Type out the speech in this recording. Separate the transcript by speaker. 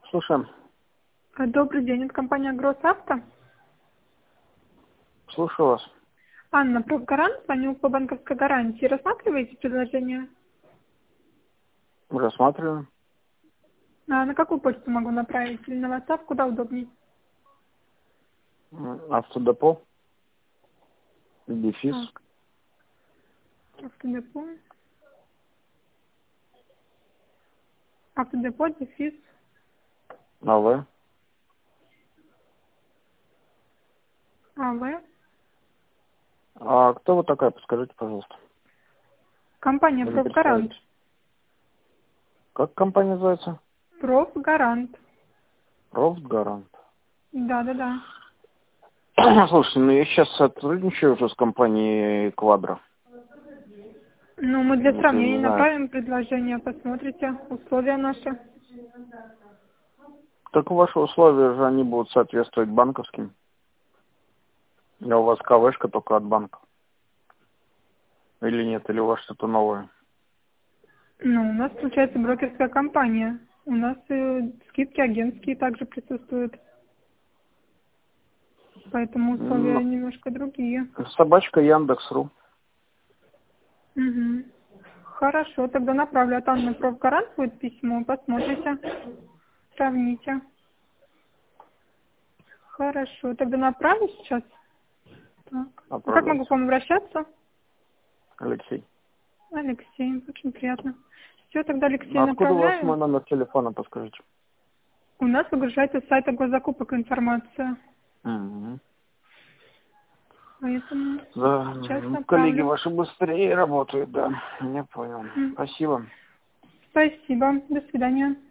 Speaker 1: Слушаем.
Speaker 2: Добрый день, это компания «Гроссавто».
Speaker 1: Слушаю вас.
Speaker 2: Анна, профгарант, звоню по банковской гарантии. Рассматриваете предложение?
Speaker 1: Рассматриваем.
Speaker 2: А на какую почту могу направить? Или на WhatsApp? Куда удобнее?
Speaker 1: Автодепо. Дефис.
Speaker 2: Так, автодепо. Автодепо, дефис.
Speaker 1: АВ.
Speaker 2: АВ.
Speaker 1: А кто вы такая, подскажите, пожалуйста?
Speaker 2: Компания
Speaker 1: Вы не
Speaker 2: «Профгарант».
Speaker 1: представитесь. Как компания называется?
Speaker 2: «Профгарант».
Speaker 1: Профгарант.
Speaker 2: Да.
Speaker 1: Слушайте, я сейчас сотрудничаю уже с компанией Квадро.
Speaker 2: Ну, мы для
Speaker 1: Вот я не
Speaker 2: сравнения
Speaker 1: знаю.
Speaker 2: направим предложение, посмотрите условия наши.
Speaker 1: Так ваши условия же, они будут соответствовать банковским. А у вас КВшка только от банка. Или нет, или у вас что-то новое?
Speaker 2: Ну, у нас, получается, брокерская компания. У нас скидки агентские также присутствуют. Поэтому условия немножко другие.
Speaker 1: Собачка Яндекс.ру.
Speaker 2: Угу. Хорошо, тогда направлю от Анны Профгарант будет письмо, посмотрите, сравните. Хорошо, тогда направлю сейчас. Так. А как могу к
Speaker 1: Отправляйте.
Speaker 2: вам обращаться?
Speaker 1: Алексей.
Speaker 2: Алексей, очень приятно. Все, тогда Алексей
Speaker 1: Откуда у вас
Speaker 2: направляю.
Speaker 1: мой номер телефона, подскажите?
Speaker 2: У нас выгружается с сайта госзакупок информация.
Speaker 1: Угу.
Speaker 2: Поэтому
Speaker 1: Да,
Speaker 2: сейчас
Speaker 1: коллеги
Speaker 2: направлю.
Speaker 1: ваши быстрее работают, да. Я понял. Спасибо.
Speaker 2: Спасибо. До свидания.